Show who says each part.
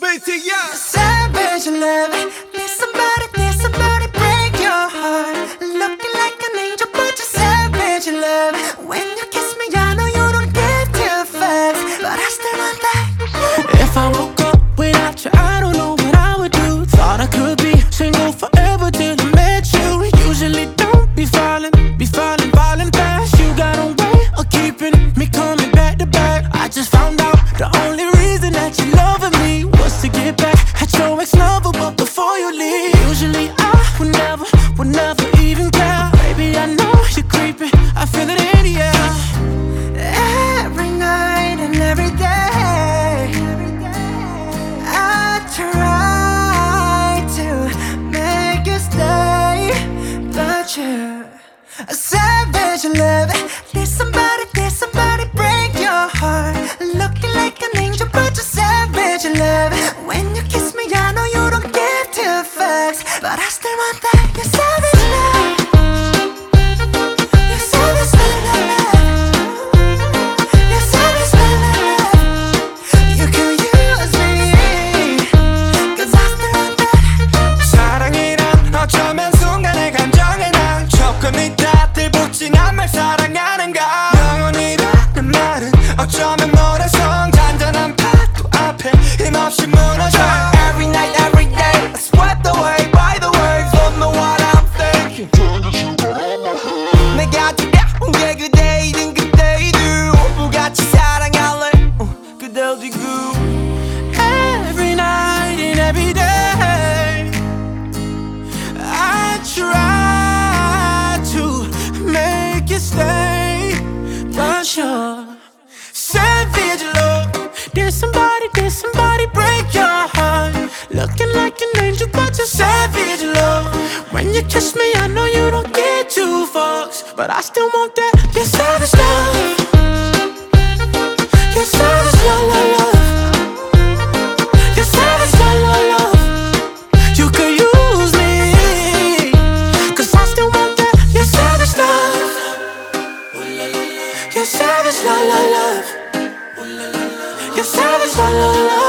Speaker 1: Spacey, yeah.
Speaker 2: Savage love. Did somebody break your heart? Looking like an angel, but you're savage love. When you kiss me, I know you don't give two fucks, but I still want that.
Speaker 3: If I woke up without you, I don't know what I would do. Thought I could be single forever till I met you. Usually don't be falling fast. You got a way of keeping me coming back to back. I just found out the only reason that you loving me was to get back at your ex-lover, but before you leave, usually I would never even care. Baby, I know you're creeping, I feel it in the air.
Speaker 2: Every night and every day, I try to make you stay, but you're a savage love. Did somebody break your heart? Looking like an angel, but you're savage love. When you kiss me, I know you don't give two fucks, but I still want that. You're savage love. You're savage love. You're savage love. You can use me, 'cause I still want that.
Speaker 1: 사랑이란 어쩌면 순간의 감정에 난 조금 있다 들붙지난 말 사랑하는가. 영원이라는 말은 어쩌면 모래성 잔잔한 파도 앞에 힘없이 무너져. Every night, every day, swept away by the waves. Don't know what I'm thinking. 내가 두려운 게 그대이든 그대이든 오브같이 사랑할래. 그대 어디고.
Speaker 3: Every night and every day, I try to make you stay, but you're savage love. Did somebody break your heart? Looking like an angel, but you're savage love. When you kiss me, I know you don't get two fucks, but I still want that. You're savage love. You're savage love, love, love. You're savage love, love, love. You could use me, 'cause I still want that. You're savage love. You're savage love, love, love. You're savage love, love, love.